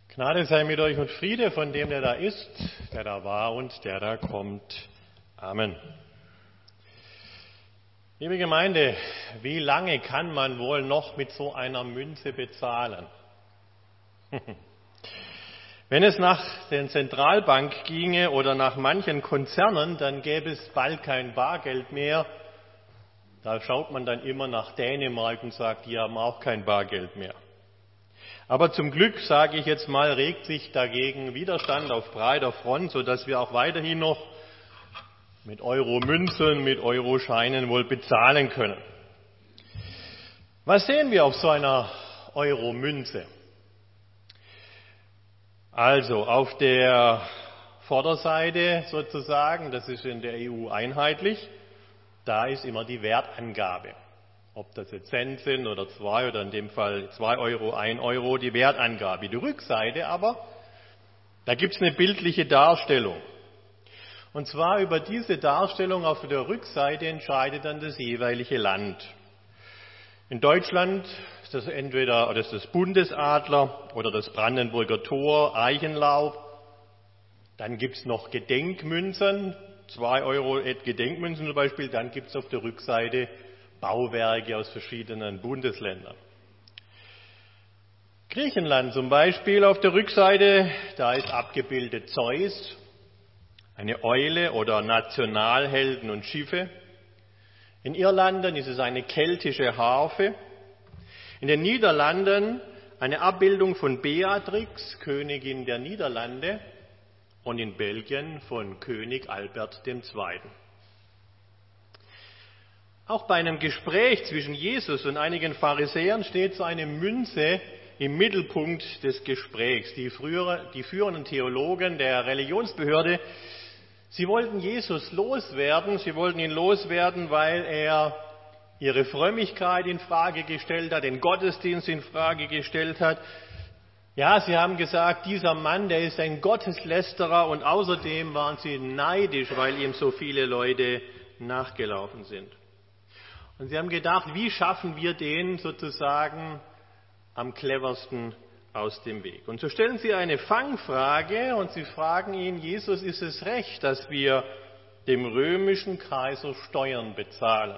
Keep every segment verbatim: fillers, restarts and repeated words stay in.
Gnade sei mit euch und Friede von dem, der da ist, der da war und der da kommt. Amen. Liebe Gemeinde, wie lange kann man wohl noch mit so einer Münze bezahlen? Wenn es nach der Zentralbank ginge oder nach manchen Konzernen, dann gäbe es bald kein Bargeld mehr. Da schaut man dann immer nach Dänemark und sagt, die haben auch kein Bargeld mehr. Aber zum Glück, sage ich jetzt mal, regt sich dagegen Widerstand auf breiter Front, sodass wir auch weiterhin noch mit Euro-Münzen, mit Euro-Scheinen wohl bezahlen können. Was sehen wir auf so einer Euro-Münze? Also auf der Vorderseite sozusagen, das ist in der E U einheitlich, da ist immer die Wertangabe. Ob das jetzt Cent sind oder zwei oder in dem Fall zwei Euro, ein Euro, die Wertangabe. Die Rückseite aber, da gibt es eine bildliche Darstellung. Und zwar über diese Darstellung auf der Rückseite entscheidet dann das jeweilige Land. In Deutschland ist das entweder oder ist das Bundesadler oder das Brandenburger Tor, Eichenlaub. Dann gibt es noch Gedenkmünzen, zwei Euro Gedenkmünzen zum Beispiel. Dann gibt es auf der Rückseite Bauwerke aus verschiedenen Bundesländern. Griechenland zum Beispiel auf der Rückseite, da ist abgebildet Zeus, eine Eule oder Nationalhelden und Schiffe. In Irland ist es eine keltische Harfe. In den Niederlanden eine Abbildung von Beatrix, Königin der Niederlande, und in Belgien von König Albert der Zweite. Auch bei einem Gespräch zwischen Jesus und einigen Pharisäern steht so eine Münze im Mittelpunkt des Gesprächs. Die, frühere, die führenden Theologen der Religionsbehörde, sie wollten Jesus loswerden, sie wollten ihn loswerden, weil er ihre Frömmigkeit in Frage gestellt hat, den Gottesdienst in Frage gestellt hat. Ja, sie haben gesagt, dieser Mann, der ist ein Gotteslästerer, und außerdem waren sie neidisch, weil ihm so viele Leute nachgelaufen sind. Und sie haben gedacht, wie schaffen wir den sozusagen am cleversten aus dem Weg? Und so stellen sie eine Fangfrage und sie fragen ihn, Jesus, ist es recht, dass wir dem römischen Kaiser Steuern bezahlen?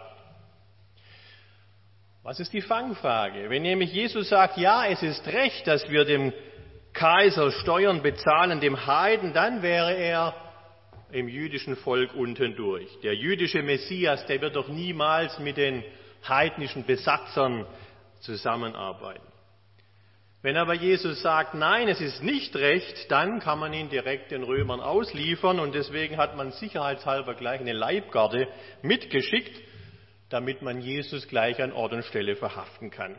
Was ist die Fangfrage? Wenn nämlich Jesus sagt, ja, es ist recht, dass wir dem Kaiser Steuern bezahlen, dem Heiden, dann wäre er im jüdischen Volk unten durch. Der jüdische Messias, der wird doch niemals mit den heidnischen Besatzern zusammenarbeiten. Wenn aber Jesus sagt, nein, es ist nicht recht, dann kann man ihn direkt den Römern ausliefern, und deswegen hat man sicherheitshalber gleich eine Leibgarde mitgeschickt, damit man Jesus gleich an Ort und Stelle verhaften kann.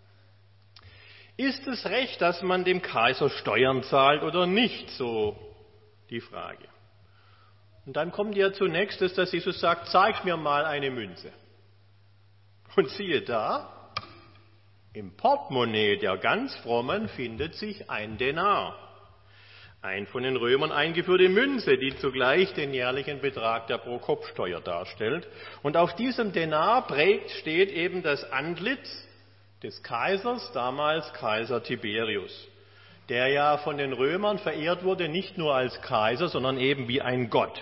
Ist es recht, dass man dem Kaiser Steuern zahlt oder nicht? So die Frage. Und dann kommt ja zunächst, dass Jesus sagt, zeig mir mal eine Münze. Und siehe da, im Portemonnaie der ganz Frommen findet sich ein Denar. Ein von den Römern eingeführte Münze, die zugleich den jährlichen Betrag der Pro-Kopf-Steuer darstellt. Und auf diesem Denar prägt steht eben das Antlitz des Kaisers, damals Kaiser Tiberius, der ja von den Römern verehrt wurde, nicht nur als Kaiser, sondern eben wie ein Gott.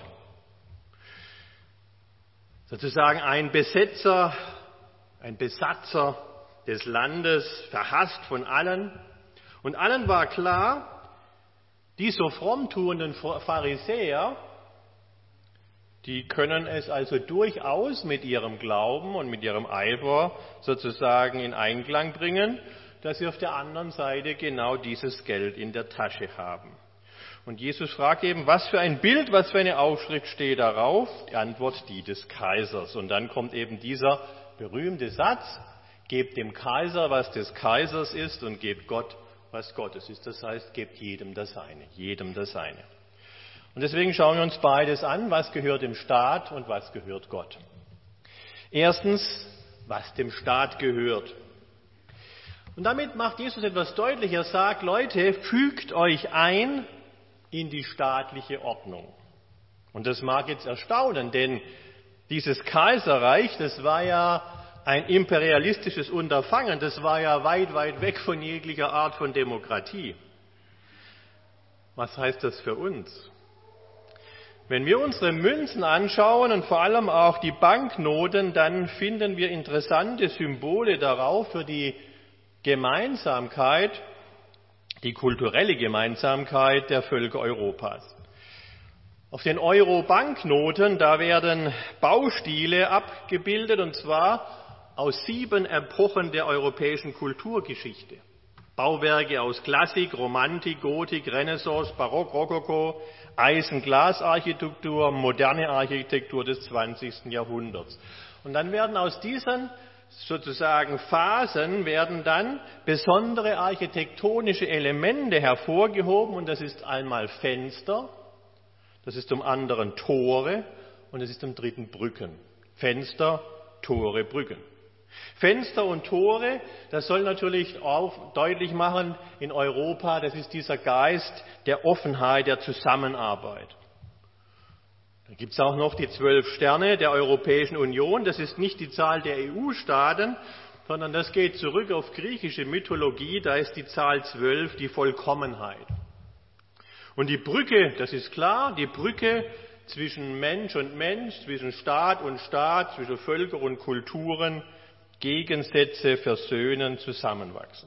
Sozusagen ein Besetzer, ein Besatzer des Landes, verhasst von allen. Und allen war klar, die so fromm tuenden Pharisäer, die können es also durchaus mit ihrem Glauben und mit ihrem Eifer sozusagen in Einklang bringen, dass sie auf der anderen Seite genau dieses Geld in der Tasche haben. Und Jesus fragt eben, was für ein Bild, was für eine Aufschrift steht darauf? Die Antwort, die des Kaisers. Und dann kommt eben dieser berühmte Satz, gebt dem Kaiser, was des Kaisers ist, und gebt Gott, was Gottes ist. Das heißt, gebt jedem das Seine, jedem das Seine. Und deswegen schauen wir uns beides an, was gehört dem Staat und was gehört Gott. Erstens, was dem Staat gehört. Und damit macht Jesus etwas deutlich. Er sagt, Leute, fügt euch ein in die staatliche Ordnung. Und das mag jetzt erstaunen, denn dieses Kaiserreich, das war ja ein imperialistisches Unterfangen, das war ja weit, weit weg von jeglicher Art von Demokratie. Was heißt das für uns? Wenn wir unsere Münzen anschauen und vor allem auch die Banknoten, dann finden wir interessante Symbole darauf für die Gemeinsamkeit, die kulturelle Gemeinsamkeit der Völker Europas. Auf den Euro-Banknoten, da werden Baustile abgebildet, und zwar aus sieben Epochen der europäischen Kulturgeschichte. Bauwerke aus Klassik, Romantik, Gotik, Renaissance, Barock, Rokoko, Eisen-Glas-Architektur, moderne Architektur des zwanzigsten Jahrhunderts. Und dann werden aus diesen sozusagen Phasen werden dann besondere architektonische Elemente hervorgehoben, und das ist einmal Fenster, das ist zum anderen Tore und das ist zum dritten Brücken. Fenster, Tore, Brücken. Fenster und Tore, das soll natürlich auch deutlich machen, in Europa, das ist dieser Geist der Offenheit, der Zusammenarbeit. Da gibt es auch noch die zwölf Sterne der Europäischen Union. Das ist nicht die Zahl der E U-Staaten, sondern das geht zurück auf griechische Mythologie. Da ist die Zahl zwölf die Vollkommenheit. Und die Brücke, das ist klar, die Brücke zwischen Mensch und Mensch, zwischen Staat und Staat, zwischen Völker und Kulturen, Gegensätze versöhnen, zusammenwachsen.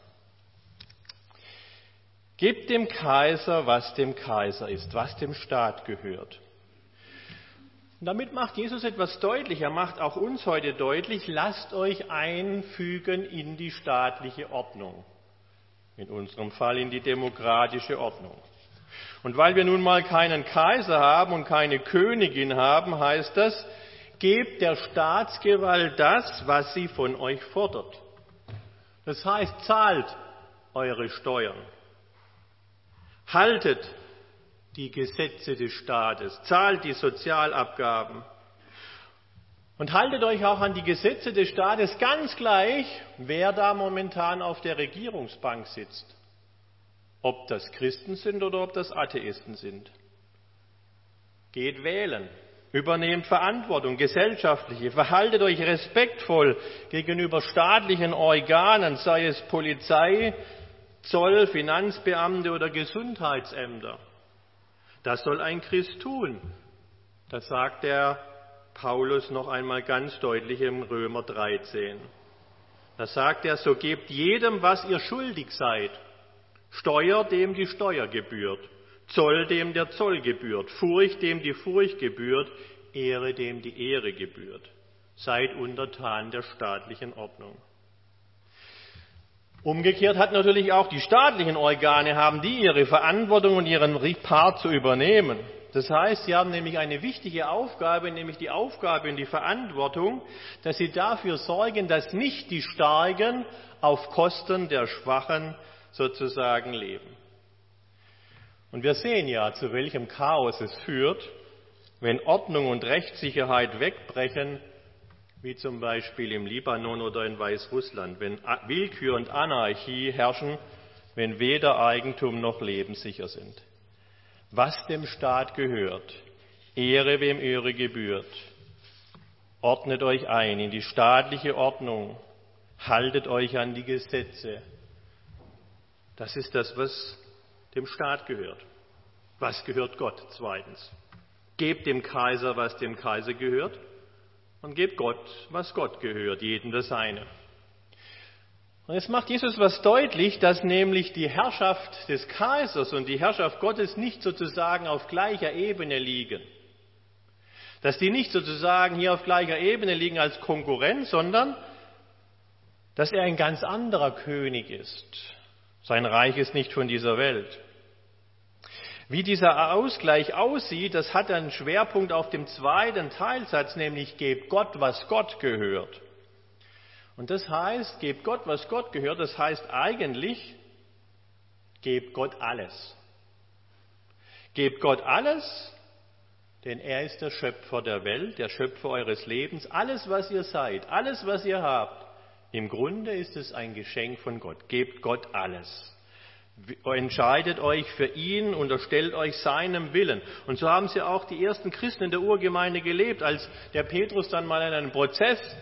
Gebt dem Kaiser, was dem Kaiser ist, was dem Staat gehört. Und damit macht Jesus etwas deutlich. Er macht auch uns heute deutlich, lasst euch einfügen in die staatliche Ordnung. In unserem Fall in die demokratische Ordnung. Und weil wir nun mal keinen Kaiser haben und keine Königin haben, heißt das, gebt der Staatsgewalt das, was sie von euch fordert. Das heißt, zahlt eure Steuern. Haltet die Gesetze des Staates, zahlt die Sozialabgaben und haltet euch auch an die Gesetze des Staates, ganz gleich, wer da momentan auf der Regierungsbank sitzt. Ob das Christen sind oder ob das Atheisten sind. Geht wählen, übernehmt Verantwortung, gesellschaftliche, verhaltet euch respektvoll gegenüber staatlichen Organen, sei es Polizei, Zoll, Finanzbeamte oder Gesundheitsämter. Das soll ein Christ tun. Das sagt der Paulus noch einmal ganz deutlich im Römer dreizehn. Da sagt er, so gebt jedem, was ihr schuldig seid. Steuer, dem die Steuer gebührt. Zoll, dem der Zoll gebührt. Furcht, dem die Furcht gebührt. Ehre, dem die Ehre gebührt. Seid untertan der staatlichen Ordnung. Umgekehrt hat natürlich auch die staatlichen Organe, haben die ihre Verantwortung und ihren Part zu übernehmen. Das heißt, sie haben nämlich eine wichtige Aufgabe, nämlich die Aufgabe und die Verantwortung, dass sie dafür sorgen, dass nicht die Starken auf Kosten der Schwachen sozusagen leben. Und wir sehen ja, zu welchem Chaos es führt, wenn Ordnung und Rechtssicherheit wegbrechen, wie zum Beispiel im Libanon oder in Weißrussland, wenn Willkür und Anarchie herrschen, wenn weder Eigentum noch Leben sicher sind. Was dem Staat gehört, Ehre wem Ehre gebührt, ordnet euch ein in die staatliche Ordnung, haltet euch an die Gesetze. Das ist das, was dem Staat gehört. Was gehört Gott? Zweitens. Gebt dem Kaiser, was dem Kaiser gehört. Und gebt Gott, was Gott gehört, jedem das Seine. Und jetzt macht Jesus was deutlich, dass nämlich die Herrschaft des Kaisers und die Herrschaft Gottes nicht sozusagen auf gleicher Ebene liegen. Dass die nicht sozusagen hier auf gleicher Ebene liegen als Konkurrenz, sondern dass er ein ganz anderer König ist. Sein Reich ist nicht von dieser Welt. Wie dieser Ausgleich aussieht, das hat einen Schwerpunkt auf dem zweiten Teilsatz, nämlich gebt Gott, was Gott gehört. Und das heißt, gebt Gott, was Gott gehört, das heißt eigentlich, gebt Gott alles. Gebt Gott alles, denn er ist der Schöpfer der Welt, der Schöpfer eures Lebens. Alles, was ihr seid, alles, was ihr habt, im Grunde ist es ein Geschenk von Gott. Gebt Gott alles. Entscheidet euch für ihn, unterstellt euch seinem Willen. Und so haben sie auch die ersten Christen in der Urgemeinde gelebt, als der Petrus dann mal in einem Prozess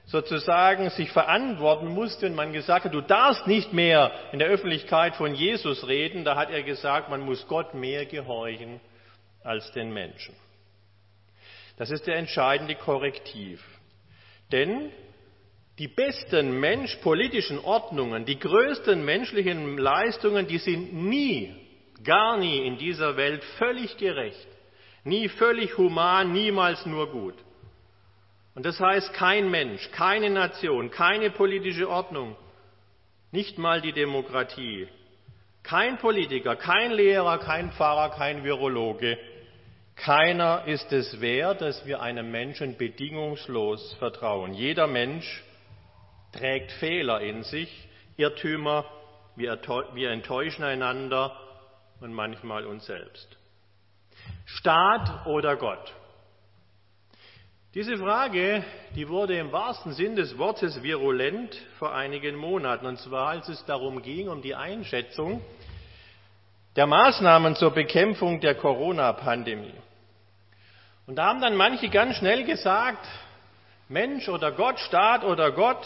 sozusagen sich verantworten musste und man gesagt hat, du darfst nicht mehr in der Öffentlichkeit von Jesus reden, da hat er gesagt, man muss Gott mehr gehorchen als den Menschen. Das ist der entscheidende Korrektiv. Denn die besten mensch politischen Ordnungen, die größten menschlichen Leistungen, die sind nie, gar nie in dieser Welt völlig gerecht, nie völlig human, niemals nur gut. Und das heißt, kein Mensch, keine Nation, keine politische Ordnung, nicht mal die Demokratie, kein Politiker, kein Lehrer, kein Pfarrer, kein Virologe, keiner ist es wert, dass wir einem Menschen bedingungslos vertrauen. Jeder Mensch trägt Fehler in sich, Irrtümer, wir enttäuschen einander und manchmal uns selbst. Staat oder Gott? Diese Frage, die wurde im wahrsten Sinn des Wortes virulent vor einigen Monaten, und zwar als es darum ging, um die Einschätzung der Maßnahmen zur Bekämpfung der Corona-Pandemie. Und da haben dann manche ganz schnell gesagt, Mensch oder Gott, Staat oder Gott,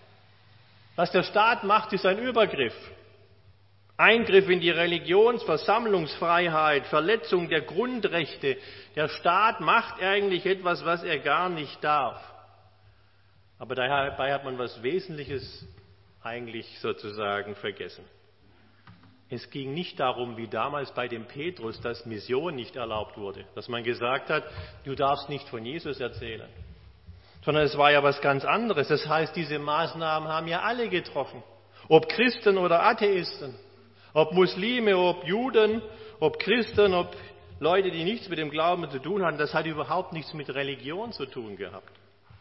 was der Staat macht, ist ein Übergriff. Eingriff in die Religions-, Versammlungsfreiheit, Verletzung der Grundrechte. Der Staat macht eigentlich etwas, was er gar nicht darf. Aber dabei hat man was Wesentliches eigentlich sozusagen vergessen. Es ging nicht darum, wie damals bei dem Petrus, dass Mission nicht erlaubt wurde, dass man gesagt hat, du darfst nicht von Jesus erzählen, sondern es war ja was ganz anderes. Das heißt, diese Maßnahmen haben ja alle getroffen, ob Christen oder Atheisten. Ob Muslime, ob Juden, ob Christen, ob Leute, die nichts mit dem Glauben zu tun hatten, das hat überhaupt nichts mit Religion zu tun gehabt.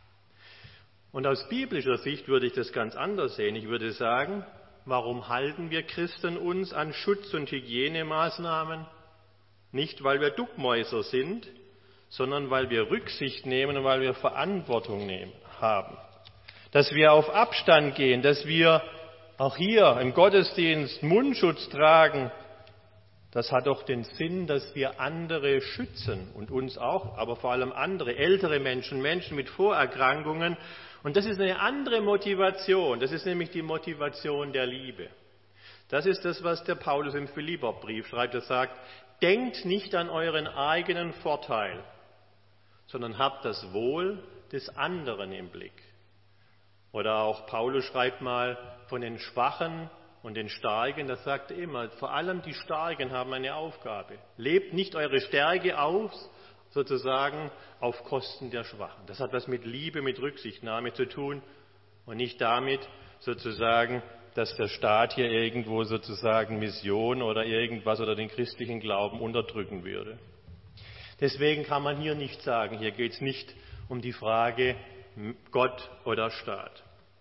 Und aus biblischer Sicht würde ich das ganz anders sehen. Ich würde sagen, warum halten wir Christen uns an Schutz- und Hygienemaßnahmen? Nicht, weil wir Duckmäuser sind, sondern weil wir Rücksicht nehmen und weil wir Verantwortung nehmen, haben. Dass wir auf Abstand gehen, dass wir auch hier im Gottesdienst Mundschutz tragen, das hat doch den Sinn, dass wir andere schützen und uns auch, aber vor allem andere, ältere Menschen, Menschen mit Vorerkrankungen. Und das ist eine andere Motivation, das ist nämlich die Motivation der Liebe. Das ist das, was der Paulus im Philipperbrief schreibt. Er sagt, denkt nicht an euren eigenen Vorteil, sondern habt das Wohl des anderen im Blick. Oder auch Paulus schreibt mal von den Schwachen und den Starken, das sagt er immer, vor allem die Starken haben eine Aufgabe. Lebt nicht eure Stärke aus, sozusagen auf Kosten der Schwachen. Das hat was mit Liebe, mit Rücksichtnahme zu tun und nicht damit sozusagen, dass der Staat hier irgendwo sozusagen Mission oder irgendwas oder den christlichen Glauben unterdrücken würde. Deswegen kann man hier nicht sagen, hier geht es nicht um die Frage Gott oder Staat.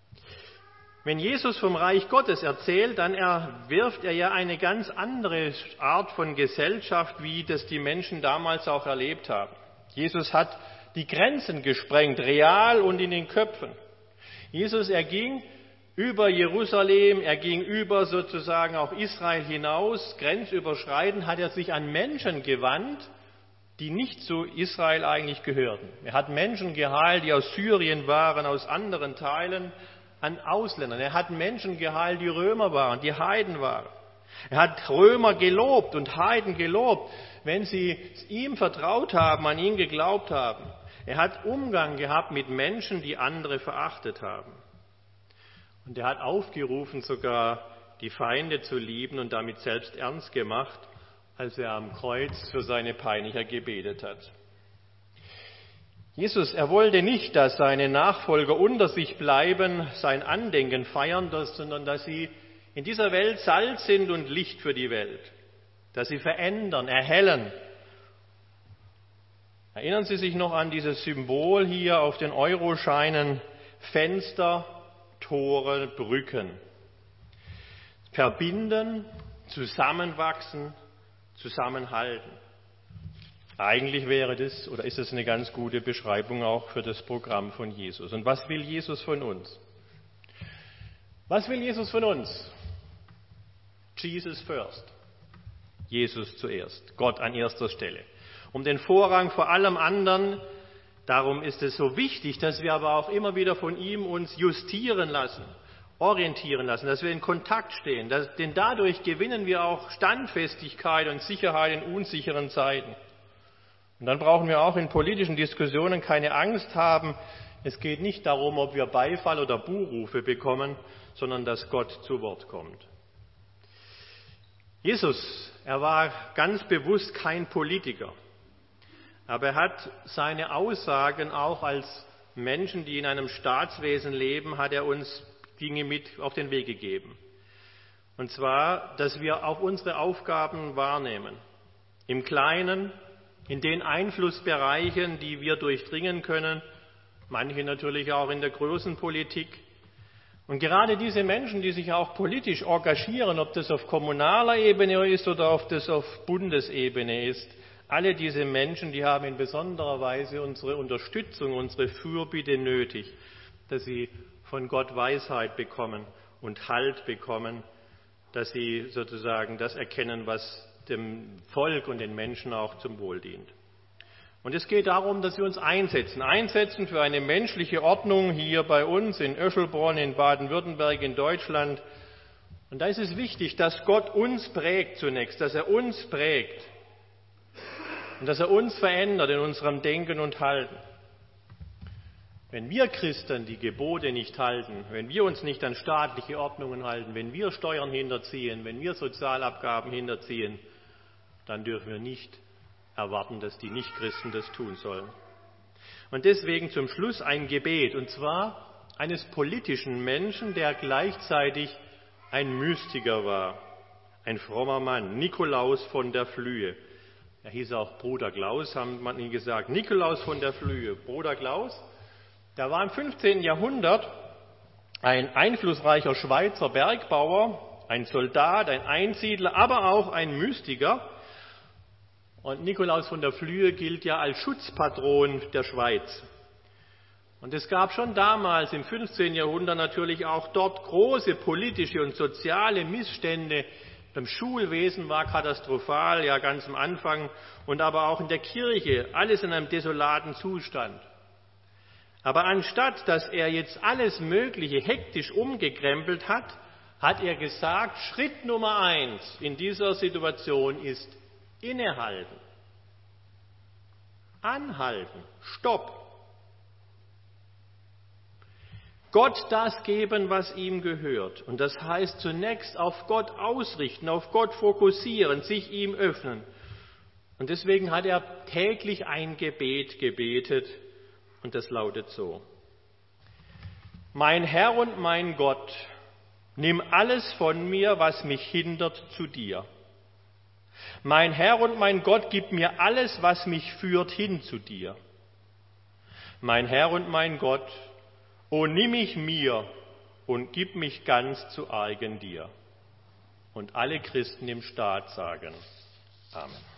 Wenn Jesus vom Reich Gottes erzählt, dann wirft er ja eine ganz andere Art von Gesellschaft, wie das die Menschen damals auch erlebt haben. Jesus hat die Grenzen gesprengt, real und in den Köpfen. Jesus, er ging über Jerusalem, er ging über sozusagen auch Israel hinaus, grenzüberschreitend hat er sich an Menschen gewandt, die nicht zu Israel eigentlich gehörten. Er hat Menschen geheilt, die aus Syrien waren, aus anderen Teilen, an Ausländern. Er hat Menschen geheilt, die Römer waren, die Heiden waren. Er hat Römer gelobt und Heiden gelobt, wenn sie ihm vertraut haben, an ihn geglaubt haben. Er hat Umgang gehabt mit Menschen, die andere verachtet haben. Und er hat aufgerufen, sogar die Feinde zu lieben und damit selbst ernst gemacht, als er am Kreuz für seine Peiniger gebetet hat. Jesus, er wollte nicht, dass seine Nachfolger unter sich bleiben, sein Andenken feiern, sondern dass sie in dieser Welt Salz sind und Licht für die Welt, dass sie verändern, erhellen. Erinnern Sie sich noch an dieses Symbol hier auf den Euroscheinen, Fenster, Tore, Brücken. Verbinden, zusammenwachsen, zusammenhalten. Eigentlich wäre das oder ist es eine ganz gute Beschreibung auch für das Programm von Jesus. Und was will Jesus von uns? Was will Jesus von uns? Jesus first. Jesus zuerst. Gott an erster Stelle. Um den Vorrang vor allem anderen Darum ist es so wichtig, dass wir aber auch immer wieder von ihm uns justieren lassen, orientieren lassen, dass wir in Kontakt stehen. Dass, denn dadurch gewinnen wir auch Standfestigkeit und Sicherheit in unsicheren Zeiten. Und dann brauchen wir auch in politischen Diskussionen keine Angst haben. Es geht nicht darum, ob wir Beifall oder Buhrufe bekommen, sondern dass Gott zu Wort kommt. Jesus, er war ganz bewusst kein Politiker. Aber er hat seine Aussagen auch als Menschen, die in einem Staatswesen leben, hat er uns Dinge mit auf den Weg gegeben. Und zwar, dass wir auch unsere Aufgaben wahrnehmen. Im Kleinen, in den Einflussbereichen, die wir durchdringen können, manche natürlich auch in der großen Politik. Und gerade diese Menschen, die sich auch politisch engagieren, ob das auf kommunaler Ebene ist oder ob das auf Bundesebene ist, alle diese Menschen, die haben in besonderer Weise unsere Unterstützung, unsere Fürbitte nötig, dass sie von Gott Weisheit bekommen und Halt bekommen, dass sie sozusagen das erkennen, was dem Volk und den Menschen auch zum Wohl dient. Und es geht darum, dass wir uns einsetzen, einsetzen für eine menschliche Ordnung hier bei uns in Öschelbronn, in Baden-Württemberg, in Deutschland. Und da ist es wichtig, dass Gott uns prägt zunächst, dass er uns prägt. Und dass er uns verändert in unserem Denken und Halten. Wenn wir Christen die Gebote nicht halten, wenn wir uns nicht an staatliche Ordnungen halten, wenn wir Steuern hinterziehen, wenn wir Sozialabgaben hinterziehen, dann dürfen wir nicht erwarten, dass die Nichtchristen das tun sollen. Und deswegen zum Schluss ein Gebet, und zwar eines politischen Menschen, der gleichzeitig ein Mystiker war, ein frommer Mann, Nikolaus von der Flühe. Er hieß auch Bruder Klaus, haben man ihn gesagt. Nikolaus von der Flühe, Bruder Klaus, der war im fünfzehnten Jahrhundert ein einflussreicher Schweizer Bergbauer, ein Soldat, ein Einsiedler, aber auch ein Mystiker. Und Nikolaus von der Flühe gilt ja als Schutzpatron der Schweiz. Und es gab schon damals im fünfzehnten Jahrhundert natürlich auch dort große politische und soziale Missstände. Beim Schulwesen war katastrophal, ja ganz am Anfang, und aber auch in der Kirche, alles in einem desolaten Zustand. Aber anstatt, dass er jetzt alles Mögliche hektisch umgekrempelt hat, hat er gesagt, Schritt Nummer eins in dieser Situation ist innehalten, anhalten, stopp. Gott das geben, was ihm gehört. Und das heißt zunächst auf Gott ausrichten, auf Gott fokussieren, sich ihm öffnen. Und deswegen hat er täglich ein Gebet gebetet und das lautet so. Mein Herr und mein Gott, nimm alles von mir, was mich hindert, zu dir. Mein Herr und mein Gott, gib mir alles, was mich führt, hin zu dir. Mein Herr und mein Gott, o nimm mich mir und gib mich ganz zu eigen dir. Und alle Christen im Staat sagen Amen.